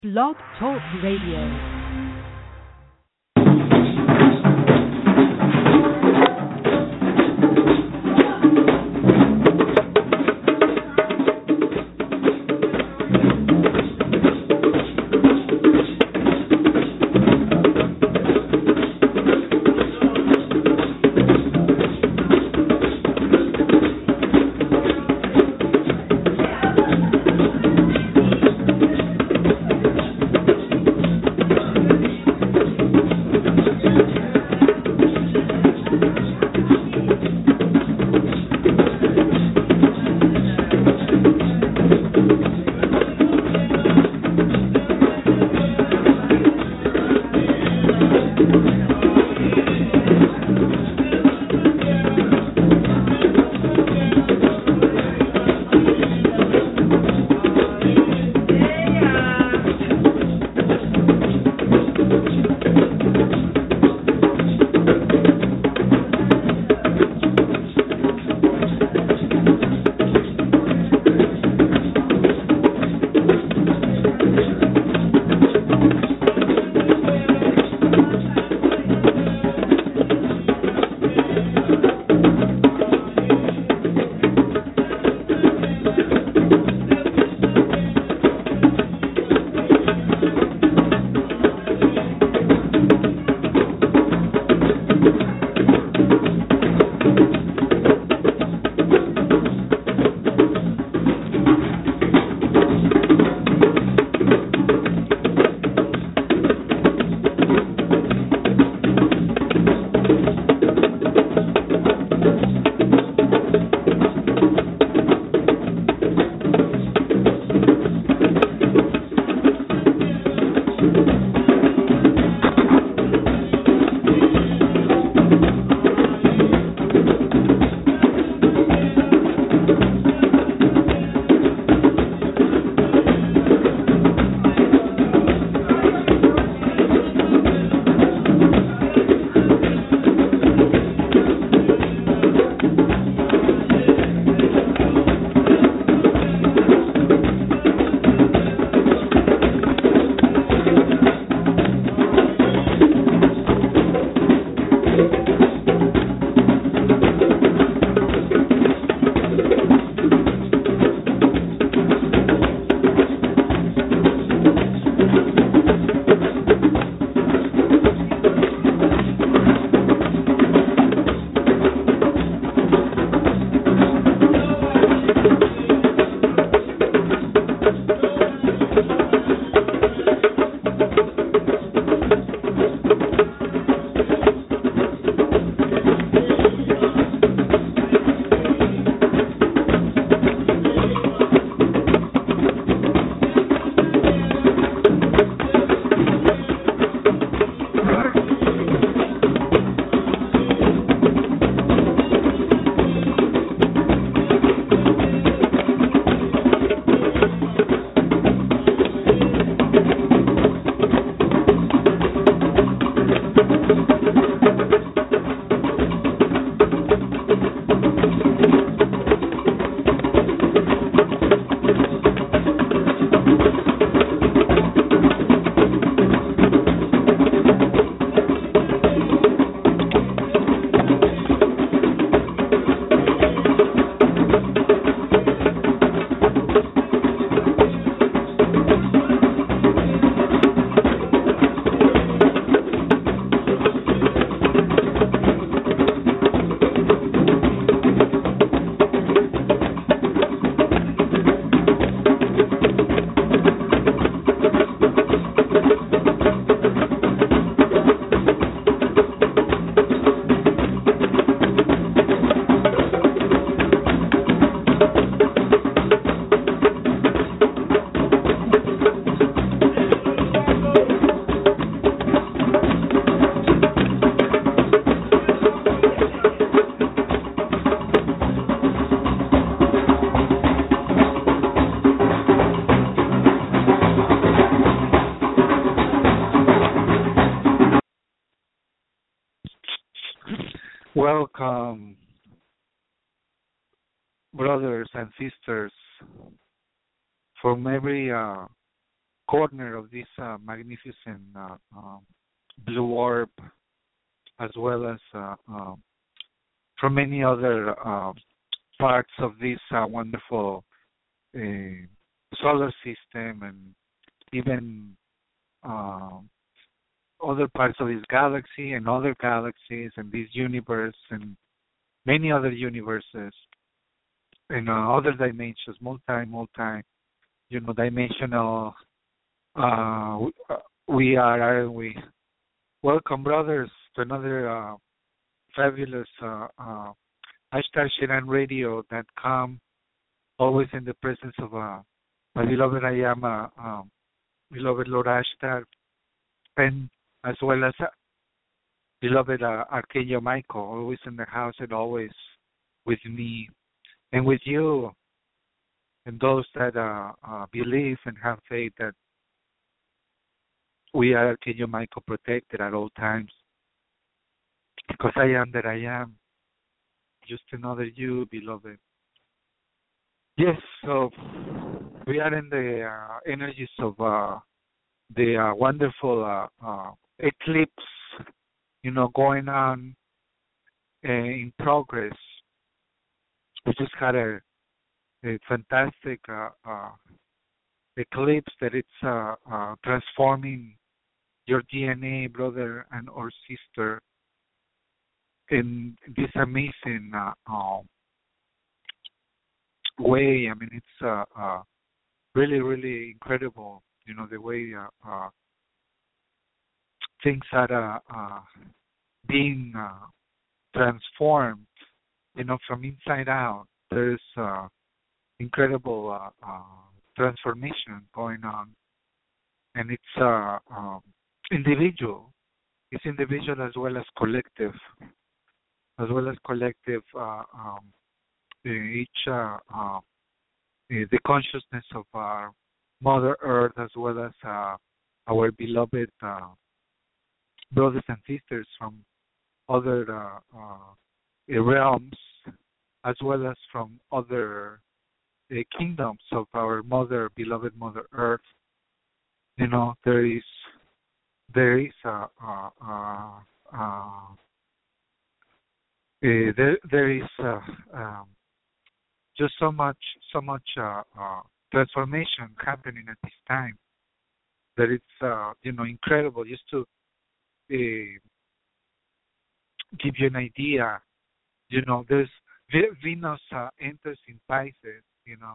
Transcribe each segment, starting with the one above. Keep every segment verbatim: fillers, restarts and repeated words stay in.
Blog Talk Radio. Welcome, brothers and sisters, from every uh, corner of this uh, magnificent uh, uh, blue orb, as well as uh, uh, from many other uh, parts of this uh, wonderful uh, solar system, and even uh, other parts of this galaxy and other galaxies and this universe and many other universes in uh, other dimensions, multi, multi, you know, dimensional. Uh, we, uh, we are, aren't we? Welcome, brothers, to another uh, fabulous uh, uh, hashtag Shiran Radio dot com. Always in the presence of uh, my beloved I am, uh, um, beloved Lord Ashtar, and as well as uh, beloved uh, Archangel Michael, always in the house and always with me and with you, and those that uh, uh, believe and have faith that we are Archangel Michael protected at all times, because I am that I am, just another you, beloved. Yes, so we are in the uh, energies of uh, the uh, wonderful uh, uh, eclipse, you know, going on uh, in progress. We just had a, a fantastic uh, uh, eclipse that it's uh, uh, transforming your D N A, brother and or sister, in this amazing uh, uh, way. I mean, it's uh, uh, really, really incredible, you know, the way uh, uh, things are uh, uh, being uh, transformed, you know, from inside out. There's uh, incredible uh, uh, transformation going on, and it's uh, um, individual. It's individual as well as collective, as well as collective. Uh, um, each uh, uh, the consciousness of our Mother Earth, as well as uh, our beloved uh, brothers and sisters from other uh, uh, realms, as well as from other uh, kingdoms of our Mother, beloved Mother Earth. You know, there is there is uh, uh, uh, uh, there there is uh, um, just so much so much uh, uh, transformation happening at this time that it's uh, you know, incredible. Just to uh, give you an idea, you know, there's Venus uh, enters in Pisces, you know,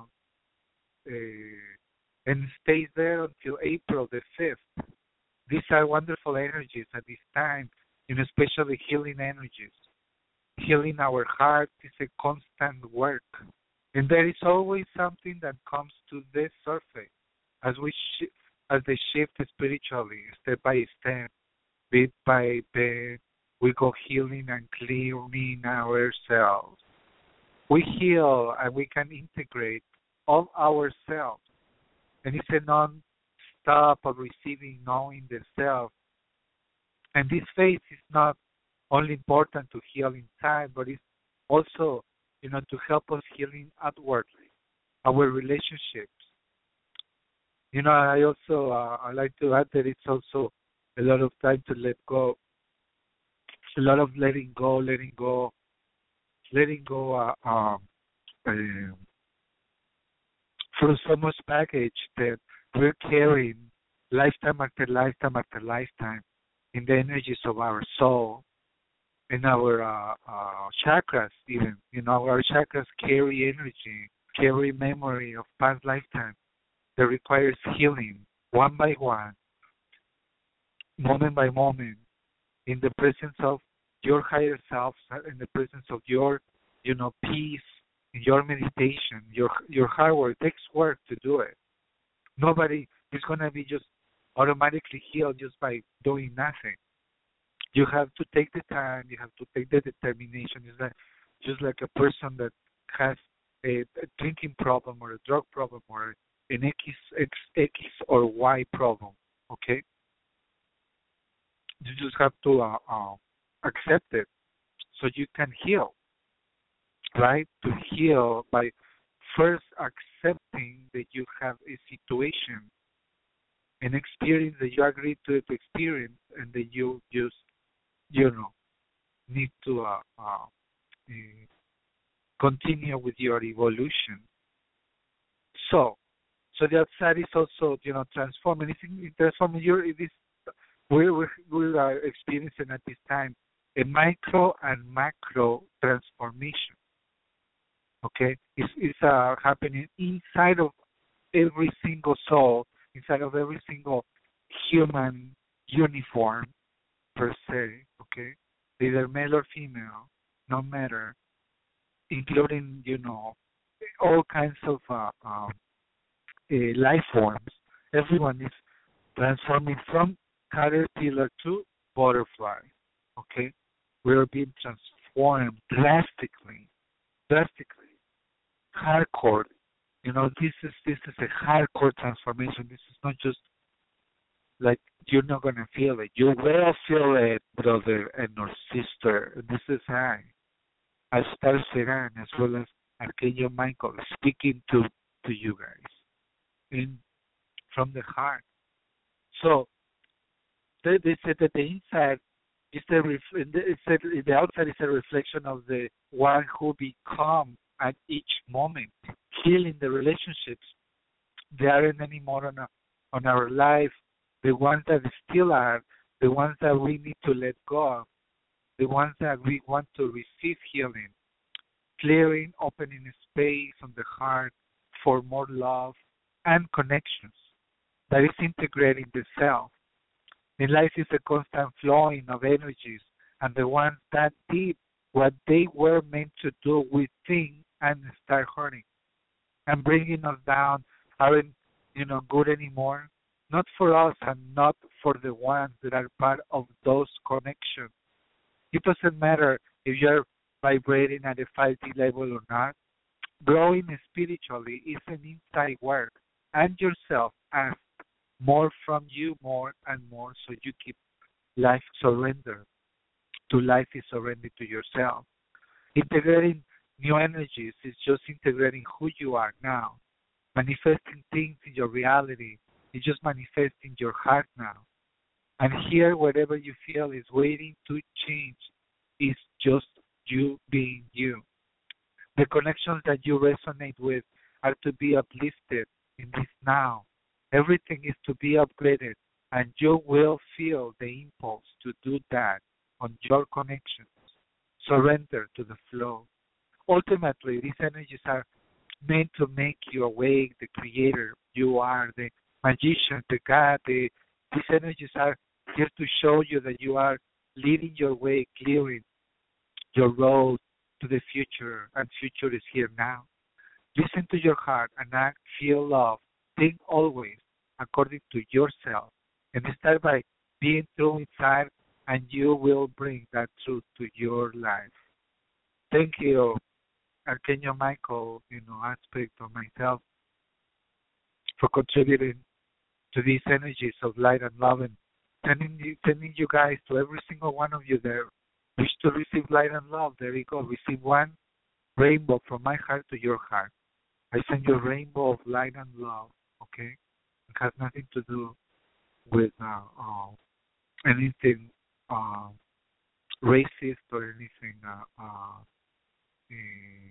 uh, and stays there until April the fifth. These are wonderful energies at this time, and especially healing energies. Healing our heart is a constant work, and there is always something that comes to the surface as we sh- as they shift spiritually, step by step, bit by bit. We go healing and clearing ourselves. We heal and we can integrate all ourselves, and it's a non-stop of receiving, knowing the self. And this phase is not only important to heal inside, but it's also, you know, to help us healing outwardly, our relationships. You know, I also uh, I like to add that it's also a lot of time to let go, a lot of letting go, letting go, letting go uh, um, uh, from so much baggage that we're carrying lifetime after lifetime after lifetime in the energies of our soul, in our uh, uh, chakras even. You know, our chakras carry energy, carry memory of past lifetimes that requires healing one by one, moment by moment, in the presence of your higher self, in the presence of your, you know, peace, in your meditation, your your hard work. It takes work to do it. Nobody is going to be just automatically healed just by doing nothing. You have to take the time. You have to take the determination. It's like just like a person that has a, a drinking problem or a drug problem or an X, X, X or Y problem. Okay, you just have to uh, uh, accept it so you can heal. Right? To heal by first accepting that you have a situation an experience that you agreed to, to experience, and that you just, you know, need to uh, uh, uh, continue with your evolution. So, so the outside is also, you know, transforming. It's transforming. You're, it is, we we we are experiencing at this time a micro and macro transformation. Okay, it's it's uh, happening inside of every single soul, inside of every single human uniform per se. Okay, either male or female, no matter, including, you know, all kinds of uh, um, uh, life forms. Everyone is transforming from caterpillar to butterfly. Okay, we are being transformed drastically, drastically, hardcore. You know, this is this is a hardcore transformation. This is not just like you're not gonna feel it. You will feel it, brother and or sister. This is I, Astar Serán, as well as Archangel Michael, speaking to to you guys in from the heart. So they, they said that the inside is the ref, it said the outside is a reflection of the one who become at each moment, healing the relationships. They aren't anymore on, a, on our life. The ones that still are, the ones that we need to let go of, the ones that we want to receive healing, clearing, opening a space on the heart for more love and connections that is integrating the self. In life is a constant flowing of energies, and the ones that did what they were meant to do within and start hurting and bringing us down aren't, you know, good anymore. Not for us and not for the ones that are part of those connections. It doesn't matter if you're vibrating at a five D level or not. Growing spiritually is an inside work, and yourself ask more from you, more and more, so you keep life surrender. To life is surrender to yourself. Integrating new energies is just integrating who you are now. Manifesting things in your reality is just manifesting your heart now. And here, whatever you feel is waiting to change is just you being you. The connections that you resonate with are to be uplifted in this now. Everything is to be upgraded, and you will feel the impulse to do that on your connections. Surrender to the flow. Ultimately, these energies are meant to make you awake, the creator. You are the magician, the God. The, these energies are here to show you that you are leading your way, clearing your road to the future, and future is here now. Listen to your heart and act, feel love. Think always according to yourself. And start by being true inside, and you will bring that truth to your life. Thank you, Archangel Michael, you know, aspect of myself, for contributing to these energies of light and love, and sending you, sending you guys, to every single one of you there, wish to receive light and love. There you go. Receive one rainbow from my heart to your heart. I send you a rainbow of light and love, okay? It has nothing to do with uh, uh, anything uh, racist or anything uh, uh, eh,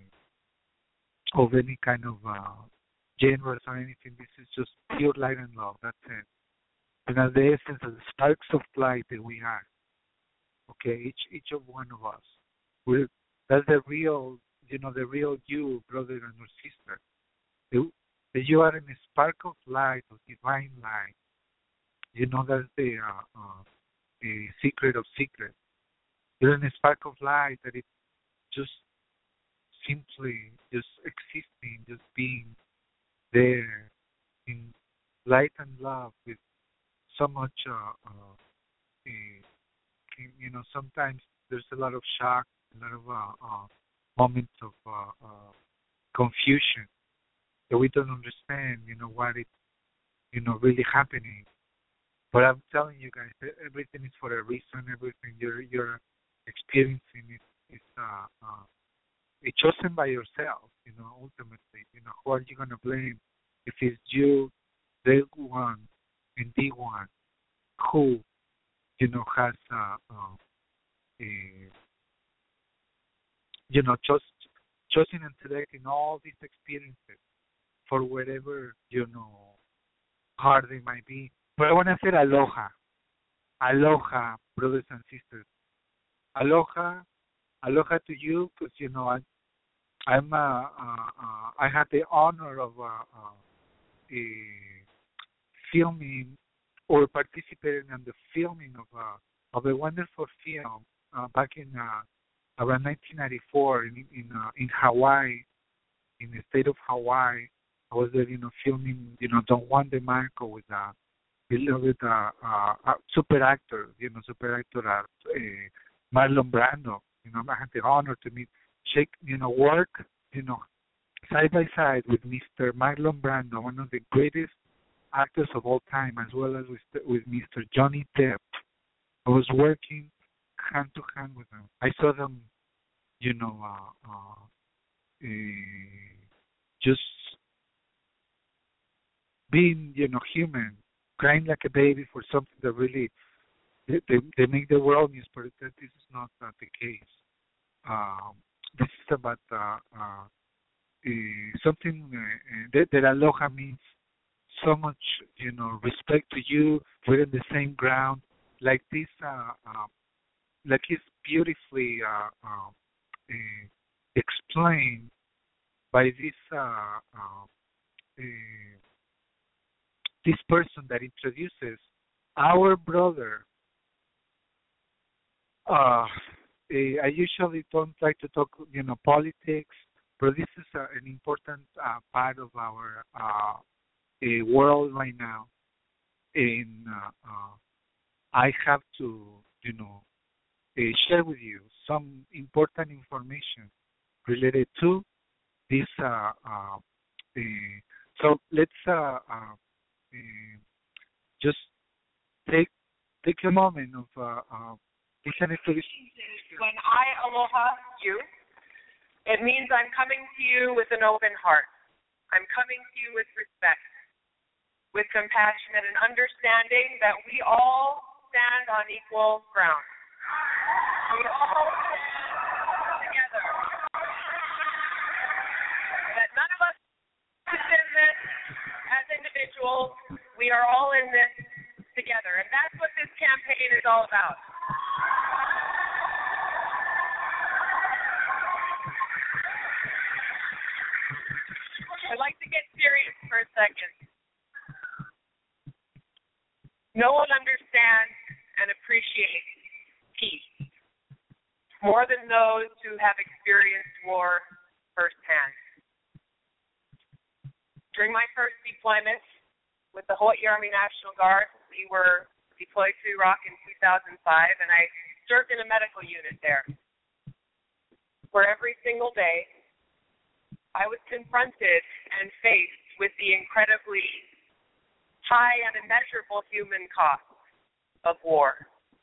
of any kind of uh, genres or anything. This is just pure light and love. That's it. And as the essence of the sparks of light that we are, okay, each each of one of us, we're, that's the real, you know, the real you, brother and sister. You, that you are in a spark of light, of divine light. You know, that's the uh, uh, the secret of secrets. You're in a spark of light that it's just simply just existing, just being there in light and love with so much, uh, uh, uh, you know, sometimes there's a lot of shock, a lot of uh, uh, moments of uh, uh, confusion that we don't understand, you know, what is, you know, really happening. But I'm telling you guys, everything is for a reason. Everything you're you're experiencing is is uh, uh, it's chosen by yourself. You know, ultimately, you know, who are you gonna blame if it's you, the one and D one who, you know, has, uh, uh, a, you know, just chosen intellect in all these experiences for whatever, you know, hard they might be. But I want to say aloha. Aloha, brothers and sisters. Aloha, aloha to you, because, you know, I, I'm, uh, uh, uh, I had the honor of uh, uh, uh, filming or participating in the filming of uh, of a wonderful film uh, back in uh, around nineteen ninety-four in in, uh, in Hawaii, in the state of Hawaii. I was there, you know, filming, you know, Don Juan de Marco with uh, beloved uh, uh, uh, super actor, you know, super actor uh, uh, Marlon Brando. You know, I had the honor to meet, shake, you know, work, you know, side by side with Mister Marlon Brando, one of the greatest actors of all time, as well as with, with Mister Johnny Depp. I was working hand to hand with them. I saw them, you know, uh, uh, uh, just being, you know, human, crying like a baby for something that really they, they, they make the world news, but that this is not uh, the case. Um, this is about uh, uh, uh, something uh, that, that aloha means so much, you know, respect to you. We're in the same ground, like this, uh, uh, like it's beautifully uh, uh, uh, explained by this uh, uh, uh, this person that introduces our brother. Uh, eh, I usually don't like to talk, you know, politics, but this is uh, an important uh, part of our uh, eh, world right now. And uh, uh, I have to, you know, uh, share with you some important information related to this. Uh, uh, uh, so let's uh, uh, uh, just take take a moment of uh, uh, listening to this. When I aloha you, it means I'm coming to you with an open heart. I'm coming to you with respect, with compassion, and an understanding that we all stand on equal ground. We all stand together. That none of us is in this as individuals. We are all in this together. And that's what this campaign is all about. I'd like to get serious for a second. No one understands and appreciates peace more than those who have experienced war firsthand. During my first deployment with the Hawaii Army National Guard, we were deployed to Iraq in two thousand five, and I served in a medical unit there, where every single day I was confronted and faced with the incredibly high and immeasurable human cost of war.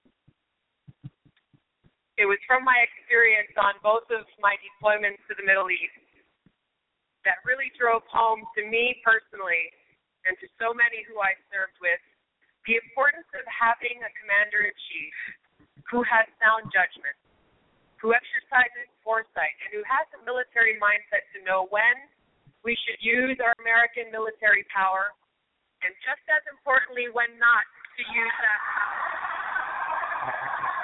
It was from my experience on both of my deployments to the Middle East that really drove home to me personally and to so many who I served with the importance of having a commander-in-chief who has sound judgment, who exercises foresight, and who has a military mindset to know when we should use our American military power, and just as importantly, when not to use that power.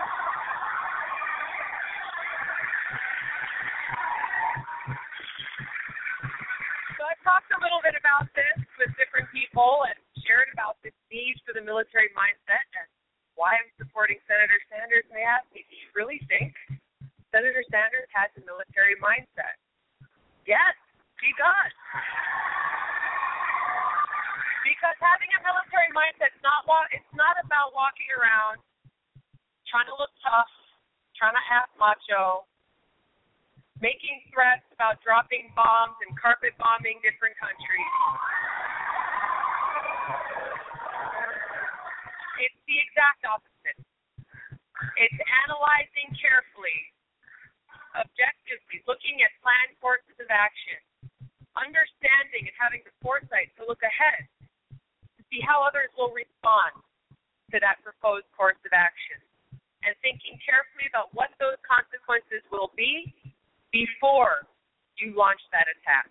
So I've talked a little bit about this with different people and shared about this need for the military mindset and why I'm supporting Senator Sanders. And they ask me, do you really think Senator Sanders has a military mindset? Yes, he does. Because having a military mindset is not it's not about walking around trying to look tough, trying to act macho, making threats about dropping bombs and carpet bombing different countries. It's the exact opposite. It's analyzing carefully, objectively, looking at planned courses of action, understanding and having the foresight to look ahead, see how others will respond to that proposed course of action, and thinking carefully about what those consequences will be before you launch that attack.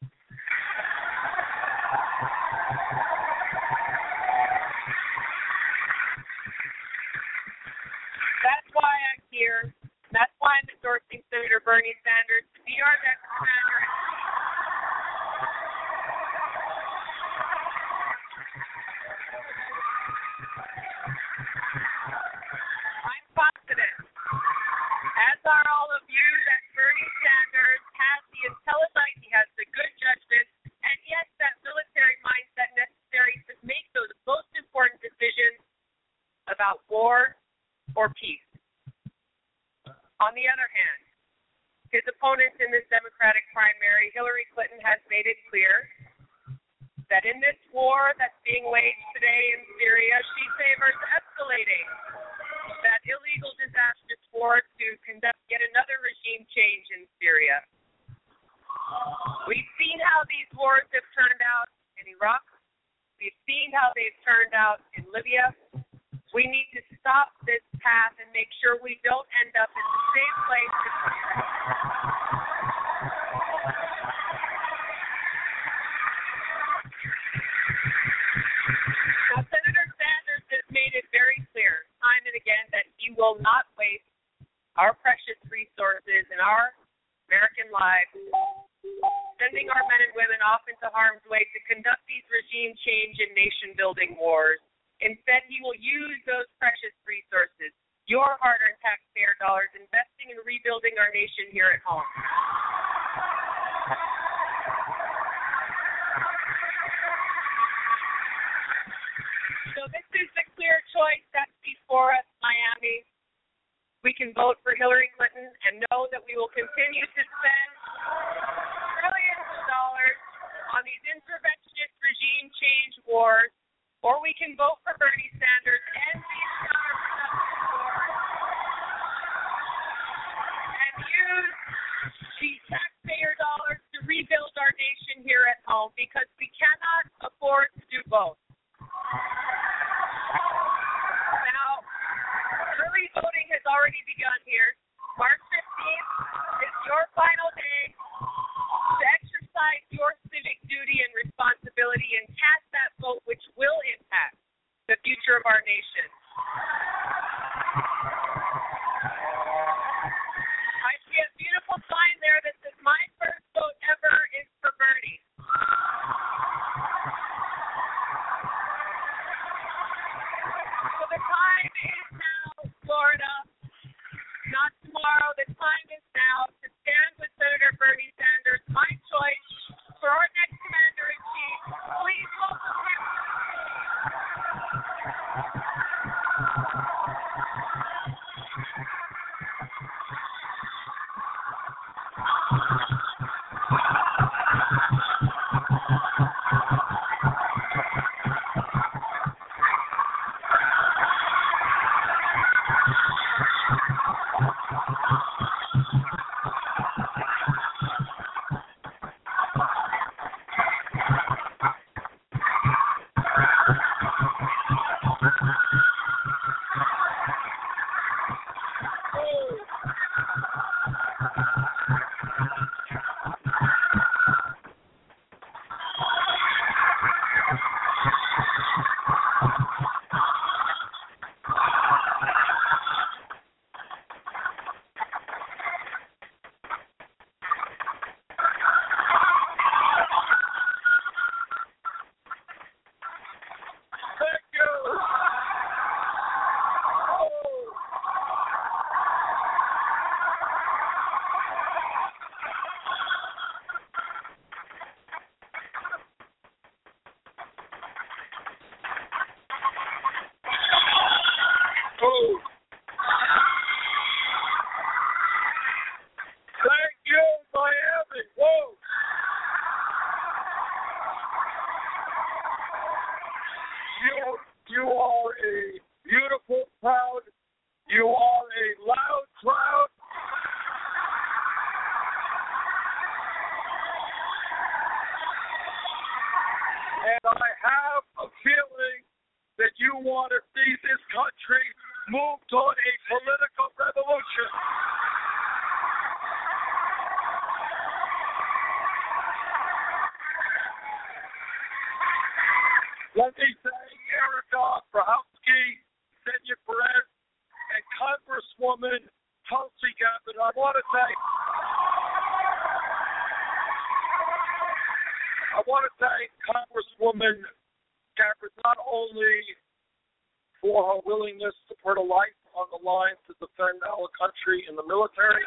That's why I'm here. That's why I'm endorsing Senator Bernie Sanders to be our next commander. I'm confident, as are all of you, that Bernie Sanders has the intelligence, he has the good judgment, and yes, that military mindset necessary to make those most important decisions about war or peace. On the other hand, his opponent in this Democratic primary, Hillary Clinton, has made it clear that in this war that's being waged today in Syria, she favors escalating that illegal, disastrous war to conduct yet another regime change in Syria. We've seen how these wars have turned out in Iraq. We've seen how they've turned out in Libya. We need to stop this path and make sure we don't end up in the same place. Now, Senator Sanders has made it very clear time and again that he will not waste our precious resources and our American lives sending our men and women off into harm's way to conduct these regime change and nation-building wars. Instead, he will use those precious resources, your hard-earned taxpayer dollars, investing in rebuilding our nation here at home. So this is the clear choice that's before us, Miami. We can vote for Hillary Clinton and know that we will continue to spend trillions of dollars on these interventionist regime change wars, or we can vote for Bernie Sanders and these counterproductive wars and use these taxpayer dollars to rebuild our nation here at home, because we cannot afford to do both. Now, early voting has already begun here. March fifteenth is your final day to exercise your civic duty and responsibility and cast that vote which will impact the future of our nation. I see a beautiful sign there that says, "My first vote ever is for Bernie." So the time is now, Florida. Not tomorrow. The time is now to stand with Senator Bernie Sanders, my choice for our next commander-in-chief. Please vote for him. for her willingness to put her life on the line to defend our country in the military.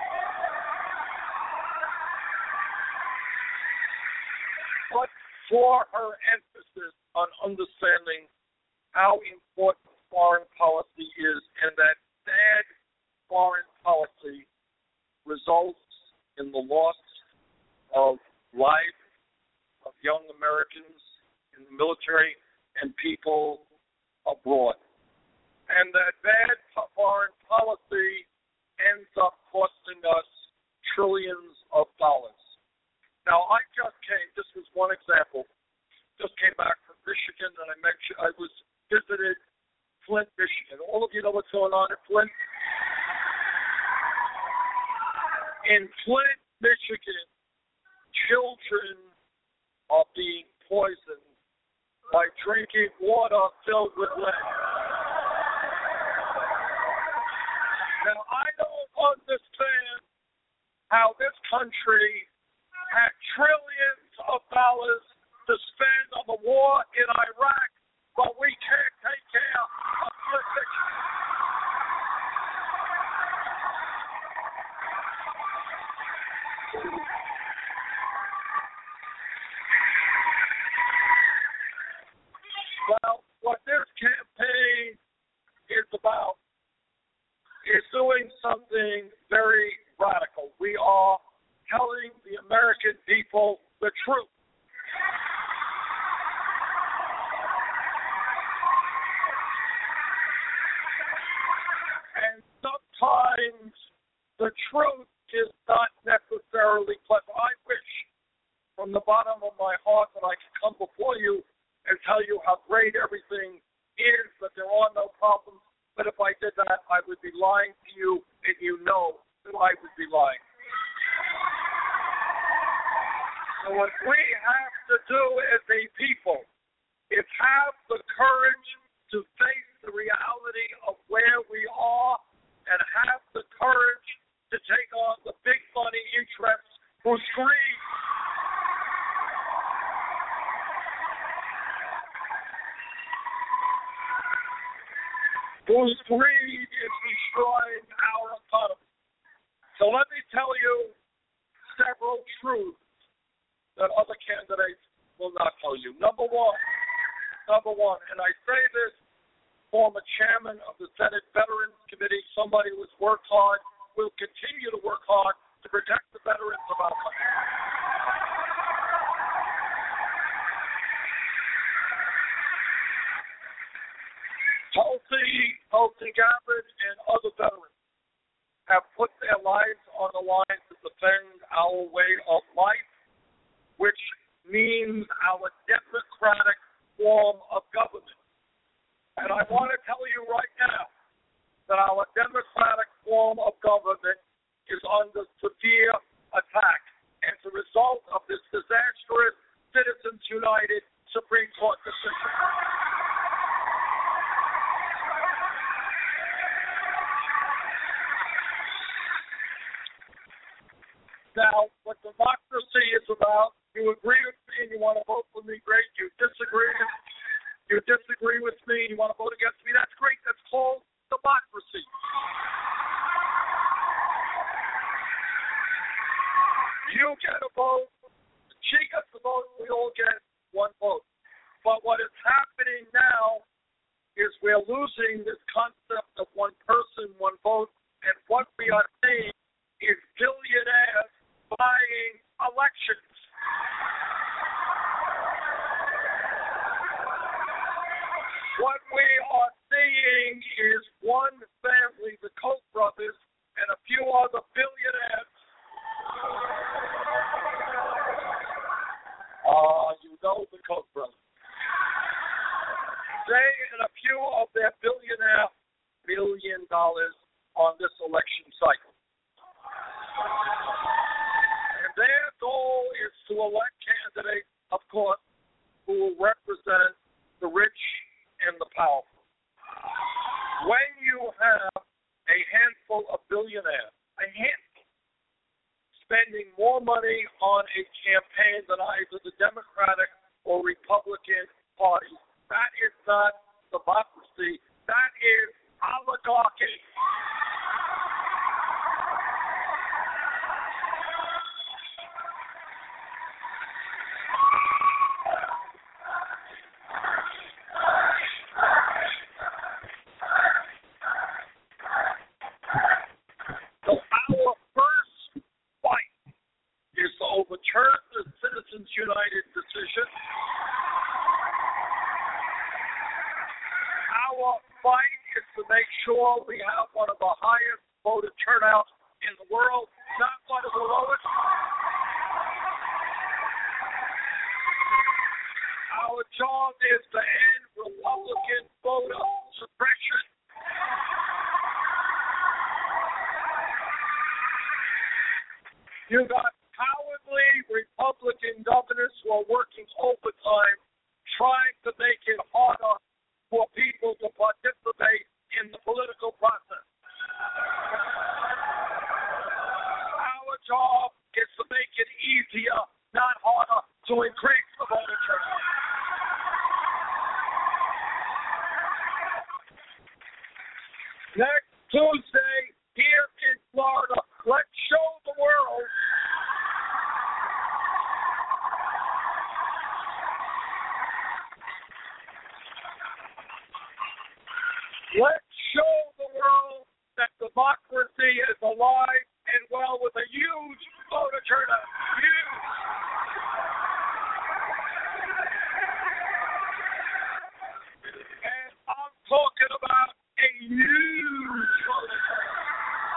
But for her emphasis on understanding how important foreign policy is, and that bad foreign policy results in the loss of life of young Americans in the military and people abroad. And that bad foreign policy ends up costing us trillions of dollars. Now, I just came, this was one example, just came back from Michigan, and I mentioned I was visited Flint, Michigan. All of you know what's going on in Flint? In Flint, Michigan, children are being poisoned by drinking water filled with lead. Now, I don't understand how this country had trillions of dollars to spend on the war in Iraq, but we can't take care of your fiction. Well, what this campaign is about is doing something very radical. We are telling the American people the truth. And sometimes the truth is not necessarily pleasant. I wish from the bottom of my heart that I could come before you and tell you how great everything is, that there are no problems. But if I did that, I would be lying to you, and you know that I would be lying. So what we have to do as a people is have the courage to face the reality of where we are and have the courage to take on the big money interests who scream. Whose greed is destroying our economy. So let me tell you several truths that other candidates will not tell you. Number one, number one, and I say this, former chairman of the Senate Veterans Committee, somebody who has worked hard, will continue to work hard to protect the veterans of our country. Tulsi, Tulsi Gabbard, and other veterans have put their lives on the line to defend our way of life, which means our democratic form of government. And I want to tell you right now that our democratic form of government is under severe attack as a result of this disastrous Citizens United Supreme Court decision. Now, what democracy is about, you agree with me and you want to vote for me, great. You disagree, you disagree with me and you want to vote against me, that's great. That's called democracy. You get a vote, she gets a vote, we all get one vote. But what is happening now is we're losing this concept of one person, one vote, and what we are seeing is billionaires buying elections. What we are seeing is one family, the Koch brothers, and a few other billionaires. Uh, you know the Koch brothers. They and a few of their billionaire billion dollars on this election cycle. And their goal is to elect candidates, of course, who will represent the rich and the powerful. When you have a handful of billionaires, a handful, spending more money on a campaign than either the Democratic or Republican parties, that is not democracy. is oligarchy. So our first fight is to overturn the Citizens United decision. Our fight is to make sure we have one of the highest voter turnouts in the world, not one of the lowest. Our job is to end Republican voter suppression. You got cowardly Republican governors who are working overtime, trying to make it harder for people to participate in the political process. Our job is to make it easier, not harder, to increase the voter turnout. Next Tuesday, here in Florida, let's show the world Let's show the world that democracy is alive and well with a huge voter turnout. Huge. And I'm talking about a huge voter turnout.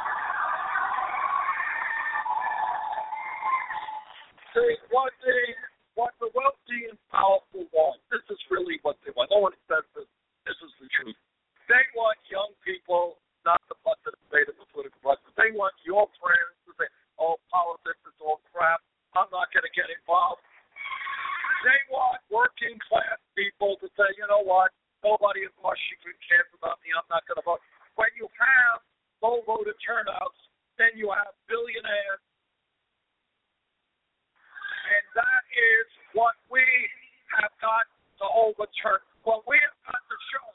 See, what the, what the wealthy and powerful want, this is really what they want. No one says this. This is the truth. They want young people not to participate in the political process. They want your friends to say, oh, politics is all crap. I'm not going to get involved. They want working class people to say, you know what, nobody in Washington cares about me. I'm not going to vote. When you have low voter turnouts, then you have billionaires. And that is what we have got to overturn. What we have got to show.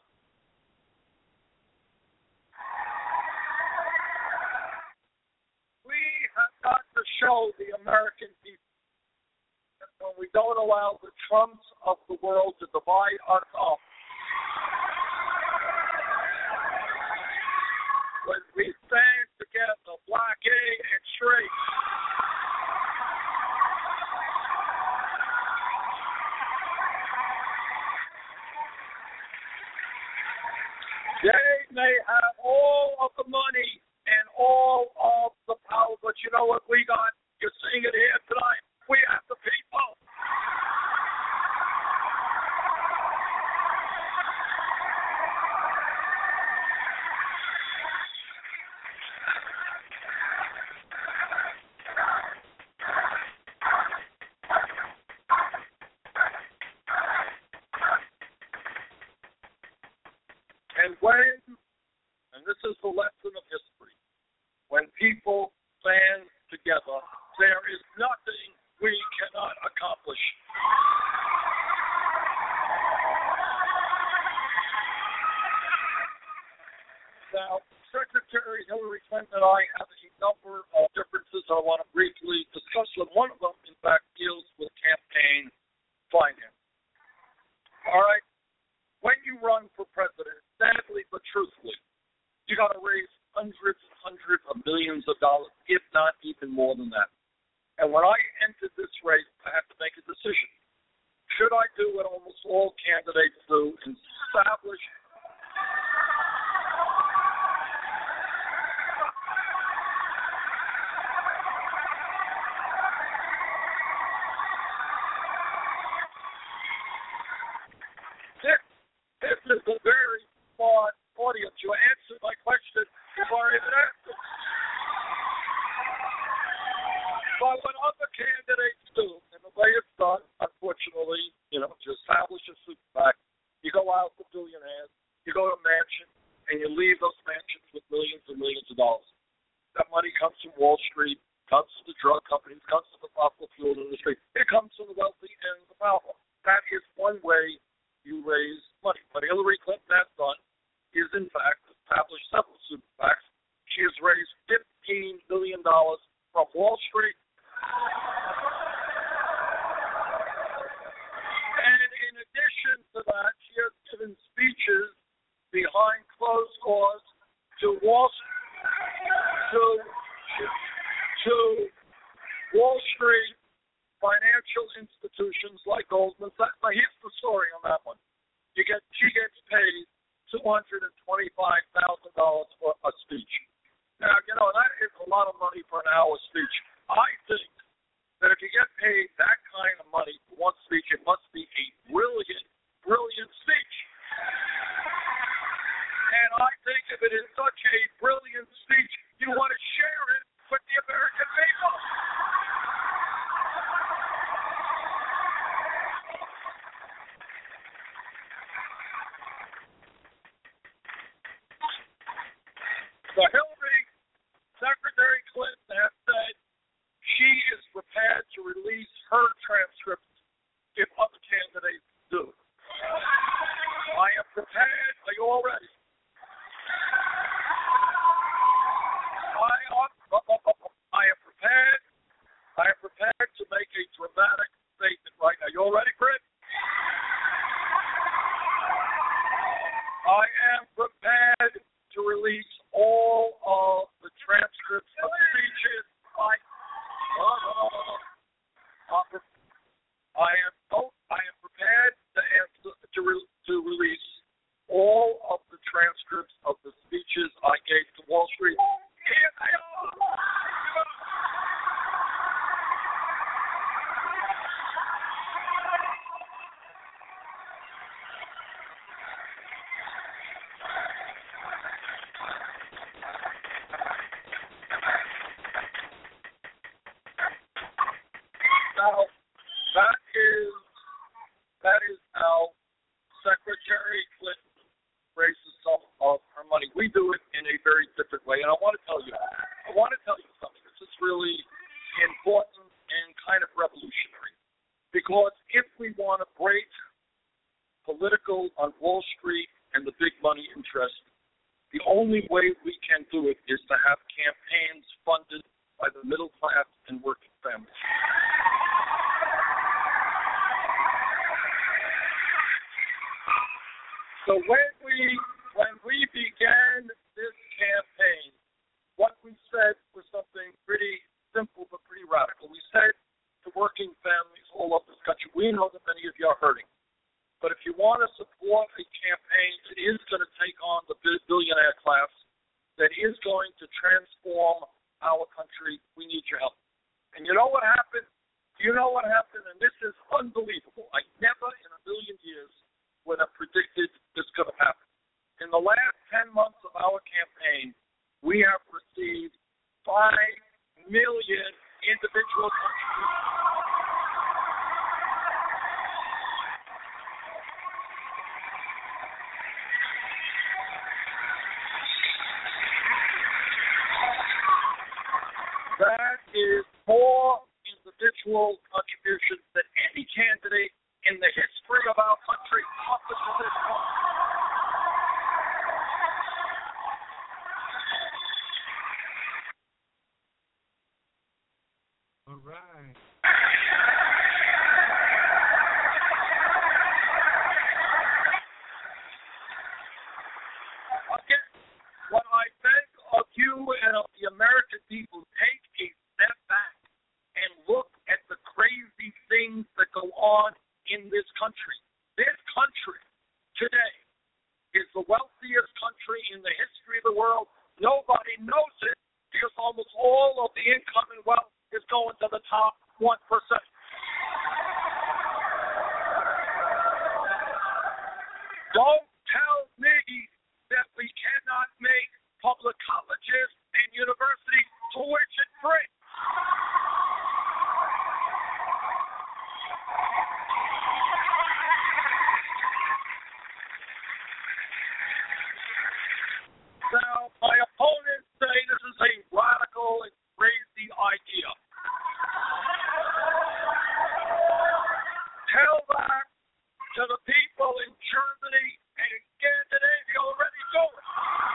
We have got to show the American people that when we don't allow the Trumps of the world to divide us up, when we stand together, black, gay, and straight, they may have all of the money and all of the power, but you know what we got? You're seeing it here tonight. We have the people. And when, and this is the lesson of history, when people stand together, there is nothing we cannot accomplish. Now, Secretary Hillary Clinton and I have a number of differences I want to briefly discuss them. One of them, in fact, deals with campaign finance. All right? When you run for president, sadly but truthfully, you got to raise hundreds and hundreds of millions of dollars, if not even more than that. And when I entered this race, I had to make a decision. Should I do what almost all candidates do and establish this, this is a very smart audience. You answered my question before I even asked it. But what other candidates do, and the way it's done, unfortunately, you know, to establish a super PAC, you go out to billionaires, you go to a mansion, and you leave those mansions with millions and millions of dollars. That money comes from Wall Street, comes from the drug companies, comes from the fossil fuel industry. It comes from the wealthy and the powerful. That is one way you raise money. What Hillary Clinton has done is, in fact, billion dollars from Wall Street. And in addition to that, she has given speeches behind closed doors to Wall to to Wall Street financial institutions like Goldman Sachs. Now here's the story on that one. You get she gets paid two hundred and twenty-five thousand dollars for a speech. Now you know that is a lot of money for an hour speech. I think that if you get paid that kind of money for one speech, it must be a brilliant, brilliant speech. And I think if it is such a brilliant speech, you want to share it with the American people. So Hillary, Secretary Clinton has said she is prepared to release her transcripts if other candidates do. I am prepared. Are you all ready? I am, I am prepared. I am prepared to make a dramatic statement right now. You all ready, Chris? I am prepared to release all of the transcripts of speeches. I, uh, I am oh, I am prepared to answer, to re, to release all of the transcripts of the speeches I gave to Wall Street. Here they are. Now, that is that is how Secretary Clinton raises some of her money. We do it in a very different way, and I want to tell you, I want to tell you something. This is really important and kind of revolutionary, because if we want to break political on Wall Street and the big money interest, the only way we can do it is to have campaigns funded by the middle class and working families. So when we when we began this campaign, what we said was something pretty simple but pretty radical. We said to working families all over this country, we know that many of you are hurting, but if you want to support a campaign that is going to take on the billionaire class, that is going to transform our country, we need your help. And you know what happened? You know what happened? And this is unbelievable. I never in a million years would have predicted this could have happened. In the last ten months of our campaign, we have received five million individual contributions. That is more individual contributions than any candidate in the history of our country up to this point. All right. Again, what I beg of you and of the American people, take a step back and look at the crazy things that go on in this country. This country today is the wealthiest country in the history of the world. Nobody knows it because almost all of the income and wealth is going to the top one percent. Don't tell me that we cannot make public colleges and universities tuition free. Now, my opponents say this is a radical and crazy idea. Tell that to the people in Germany and Scandinavia already do it.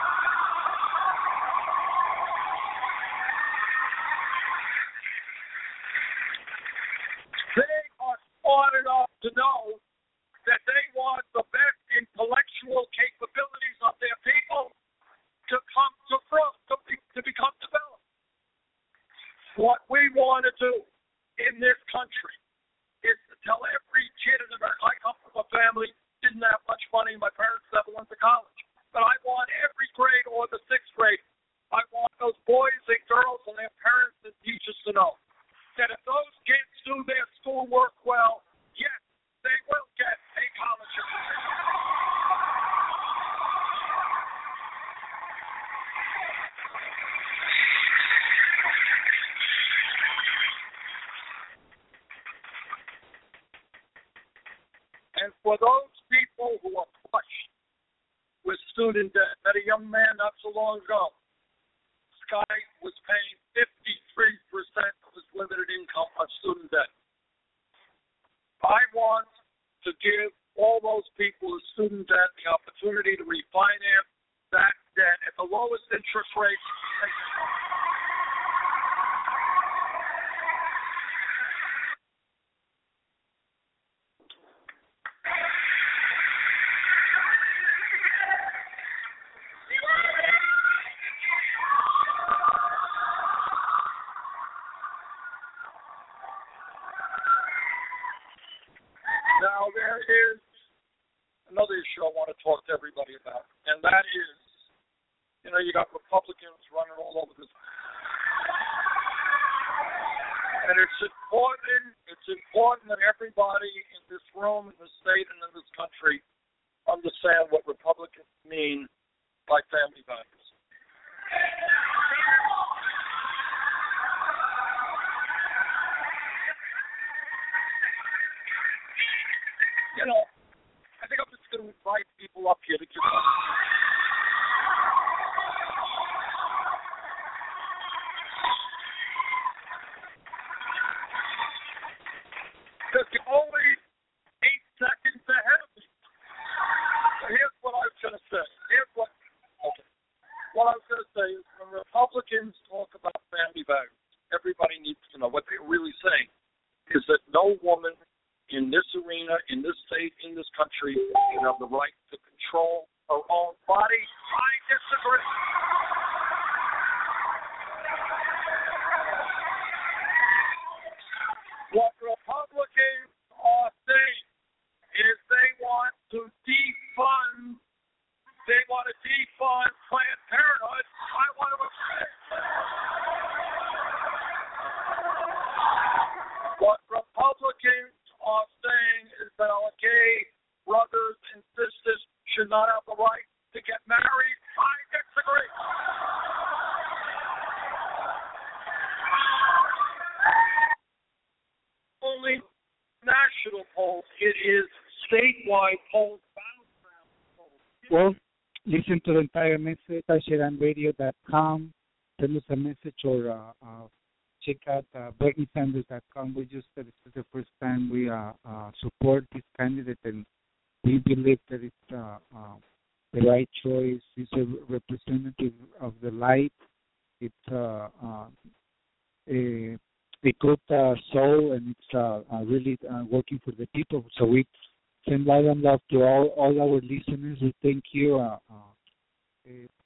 want to do in this country is to tell every kid in America. I come from a family, didn't have much money. My parents never went to college. But I want every grade or the sixth grade, I want those boys and girls and their parents and teachers to know that if those kids do their schoolwork well, yes, they will get a college education. And for those people who are flushed with student debt, met a young man not so long ago. This guy was paying fifty-three percent of his limited income on student debt. I want to give all those people with student debt the opportunity to refinance that debt at the lowest interest rate. Now, there is another issue I want to talk to everybody about, and that is, you know, you got Republicans running all over this. And it's important, it's important that everybody in this room, in this state, and in this country understand what Republicans mean by family values. You know, I think I'm just going to invite people up here to give us. Because you're only eight seconds ahead of me. So here's what I was going to say. Here's what, okay. What I was going to say is when Republicans talk about family values, everybody needs to know what they're really saying is that no woman in this arena, in this state, in this country, you have the right to control her own body. I disagree. What Republicans are saying is they want to defund, they want to defund Planned Parenthood. I want to What Republicans are saying is that our gay brothers and sisters should not have the right to get married. I disagree. Only national polls. It is statewide polls. Well, listen to the entire message at sheran radio dot com. Send us a message or uh, uh, check out uh, bernie sanders dot com. We just said this is the first time we uh, uh, support this candidate, and we believe that it's uh, uh, the right choice. He's a representative of the light. It's uh, uh, a, a good uh, soul, and it's uh, uh, really uh, working for the people. So we send light and love to all, all our listeners. We thank you. Uh, uh,